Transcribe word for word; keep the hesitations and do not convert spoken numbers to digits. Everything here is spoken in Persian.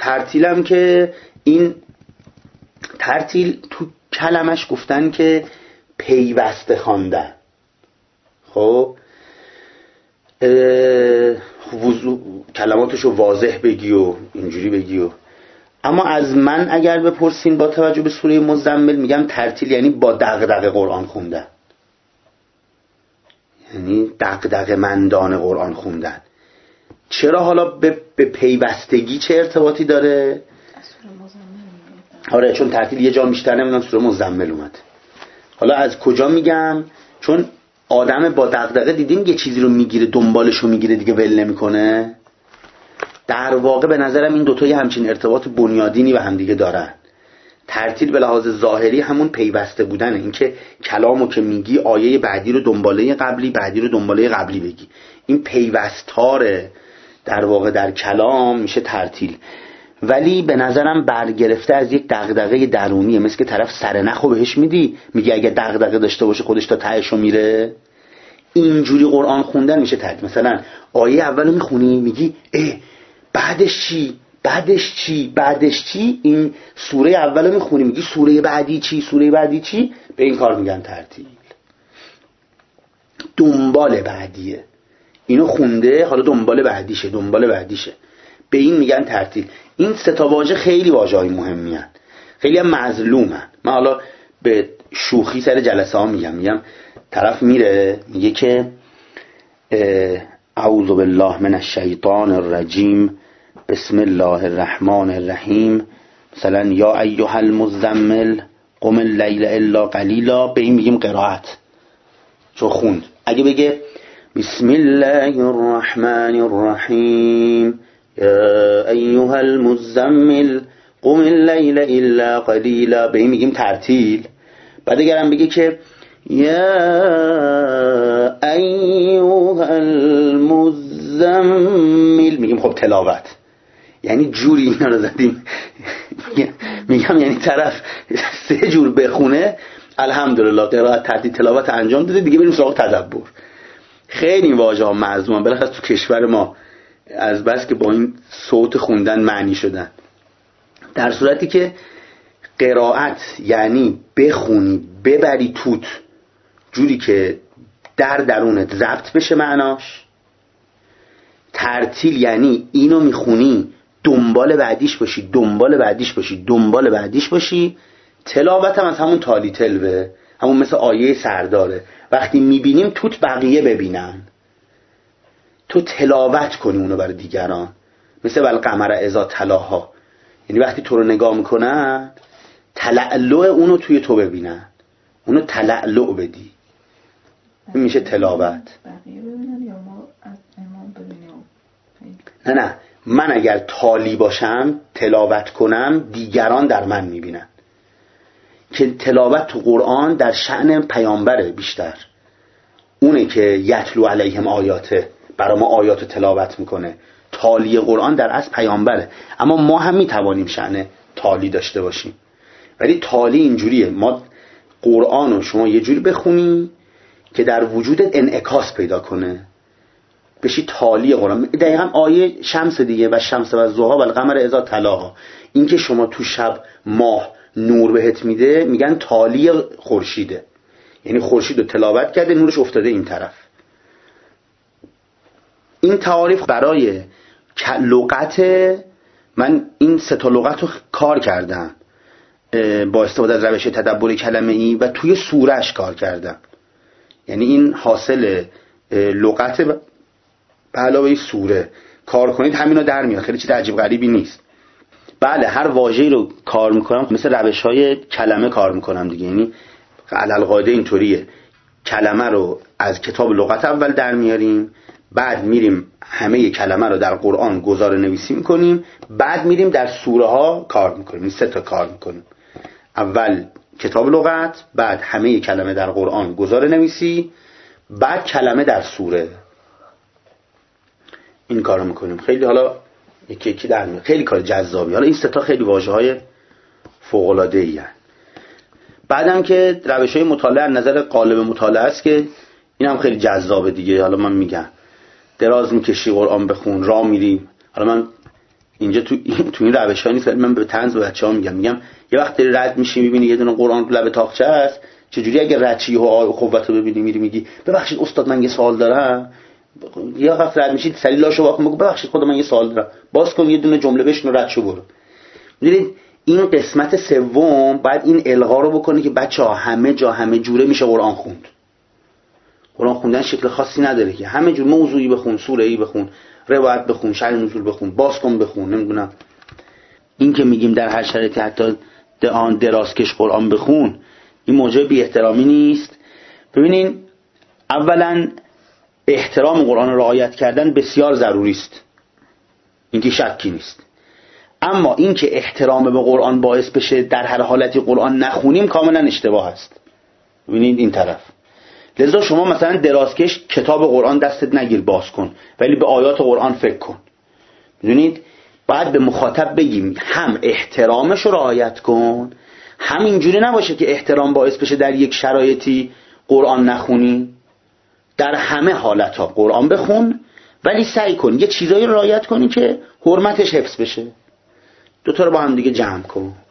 ترتیلم که این ترتیل تو کلمش گفتن که پیوسته خواندن. خب کلماتشو واضح بگی و اینجوری بگی و اما از من اگر بپرسین با توجه به سوره مزمل میگم ترتیل یعنی با دغدغه قرآن خوندن، یعنی دغدغه مندان قرآن خوندن. چرا حالا به, به پیوستگی چه ارتباطی داره؟ آره چون ترتیل یه جا بیشتر نمیدونم سوره مزمل اومد. حالا از کجا میگم؟ چون آدم با دغدغه دیدین یه چیزی رو میگیره دنبالشو میگیره دیگه ول نمیکنه. در واقع به نظرم این دوتا یه همچین ارتباط بنیادینی به هم دیگه دارن. ترتیل به لحاظ ظاهری همون پیوسته بودنه، این که کلامو که میگی آیه بعدی رو دنباله قبلی بعدی رو دنباله قبلی بگی، این پیوستاره در واقع در کلام میشه ترتیل. ولی به نظرم برگرفته از یک دغدغه درونیه، مثل که طرف سرنخو بهش میدی میگه اگه دغدغه داشته باشه خودش تا تهشو میره. اینجوری قرآن خوندن میشه ترتیل. مثلا آیه اولو میخونی میگی اه بعدش چی بعدش چی بعدش چی، این سوره اولو میخونی میگی سوره بعدی چی سوره بعدی چی، به این کار میگن ترتیل. دنبال بعدیه، اینو خونده حالا دنبال بعدیشه دنبال بعدیشه، به این میگن ترتیل. این سه تا واژه خیلی واژه‌های مهمی هستند، خیلی هم مظلومن. من حالا به شوخی سر جلسه ها میگم میگم طرف میره میگه که اعوذ بالله من الشیطان الرجیم بسم الله الرحمن الرحیم، مثلا یا ایها المزمل قم اللیل الا قلیلا، به این میگیم قرائت چون خوند. اگه بگه بسم الله الرحمن الرحیم یا ایها المزمل قم اللیل الا قلیلا، به این میگیم ترتیل. بعد اگرم بگه که یا ایها المزمل میگیم خب تلاوت. یعنی جوری اینا رو زدیم میگم یعنی طرف سه جور بخونه الحمدلله قرائت ترتیل تلاوت انجام داده، دیگه بریم سراغ تدبر. خیلی این واژه ها معظومن بالاخره تو کشور ما از بس که با این صوت خوندن معنی شدن. در صورتی که قرائت یعنی بخونی ببری توت جوری که در درونت ضبط بشه معناش. ترتیل یعنی اینو میخونی دنبال بعدیش باشی دنبال بعدیش باشی دنبال بعدیش باشی. تلاوت هم از همون تالی تلوه، همون مثل آیه سرداره، وقتی میبینیم توت بقیه ببینن، تو تلاوت کنی اونو برای دیگران، مثل والقمر اذا تلاها، یعنی وقتی تو رو نگاه میکنن تلألؤ اونو توی تو ببینن، اونو تلألؤ بدی، این میشه تلاوت. بقیه ببینن یا ما از امام ببینیم؟ نه نه من اگر تالی باشم تلاوت کنم دیگران در من میبینن، که تلاوت تو قرآن در شأن پیامبره بیشتر، اونه که یتلو علیهم آیاته برای ما آیاتو تلاوت میکنه. تالی قرآن در اصل پیامبره، اما ما هم میتوانیم شأن تالی داشته باشیم. ولی تالی اینجوریه، ما قرآنو شما یه جوری بخونی که در وجودت انعکاس پیدا کنه، بشی تالی قرآن. دقیقا آیه شمس دیگه، و شمس و ضحی و القمر اذا تلاها، این که شما تو شب ماه نور بهت میده میگن تالی خورشیده، یعنی خورشید رو تلاوت کرده نورش افتاده این طرف. این تعاریف برای لغت من این سه تا لغت رو کار کردم با استفاده از روش تدبر کلمه ای و توی سورهش کار کردم، یعنی این حاصل لغت به علاوه سوره کار کنید همینا در میاد، خیلی چیز عجیب غریبی نیست. بله هر واژه‌ای رو کار میکنم مثل روش‌های کلمه کار میکنم دیگه، یعنی علالقاعده اینطوریه، کلمه رو از کتاب لغت اول در میاریم، بعد میریم همه کلمه رو در قرآن گزاره نویسی میکنیم، بعد میریم در سوره ها کار میکنیم. این سه تا کار میکنیم، اول کتاب لغت، بعد همه کلمه در قرآن گزاره نویسی، بعد کلمه در سوره. این کارو میکنیم. خیلی حالا یکی یکی در میاد، خیلی کار جذابی. حالا این سه تا خیلی واژه‌های فوق العاده ای ان. بعدم که روش‌های مطالعه از نظر قالب مطالعه است که این هم خیلی جذابه دیگه. حالا من میگم دراز میکشی قرآن بخون، راه میری. حالا من اینجا تو این تو این روشا نیست. من به طنز بچه‌ها میگم میگم یه وقت رد میشی میبینی یه دونه قرآن لب تاقچه است، چجوری اگه ردچی و قوت رو ببینی میری میگی ببخشید استاد من یه سوال دارم، یه وقت رد میشید سری لاشو واکن بگو ببخشید خدا من یه سوال دارم، باز کن یه دونه جمله بشنو رد شو برو. میدونید این قسمت سوم بعد این الغا رو بکنه که بچه‌ها همه جا همه جوره میشه قرآن خوند. قرآن خوندن شکل خاصی نداره که همه جور موضوعی بخون، سوره‌ای بخون، روایت بخون، شرح نزول بخون، باز کن بخون، نمیدونم این که میگیم در هر شرایطی حتی آن درازکش قرآن بخون، این موجب بی احترامی نیست. ببینین اولا احترام قرآن را رعایت کردن بسیار ضروری است، اینکه شکی نیست. اما اینکه احترام به قرآن باعث بشه در هر حالتی قرآن نخونیم کاملا اشتباه است. ببینید این طرف. لذا شما مثلا درازکش کتاب قرآن دستت نگیر باز کن، ولی به آیات قرآن فکر کن. میدونید باید به مخاطب بگیم هم احترامش رو رعایت کن، هم اینجوری نباشه که احترام باعث بشه در یک شرایطی قرآن نخونی. در همه حالتها قرآن بخون، ولی سعی کن یه چیزایی رو رعایت کنی که حرمتش حفظ بشه. دوتا رو با هم دیگه جمع کن.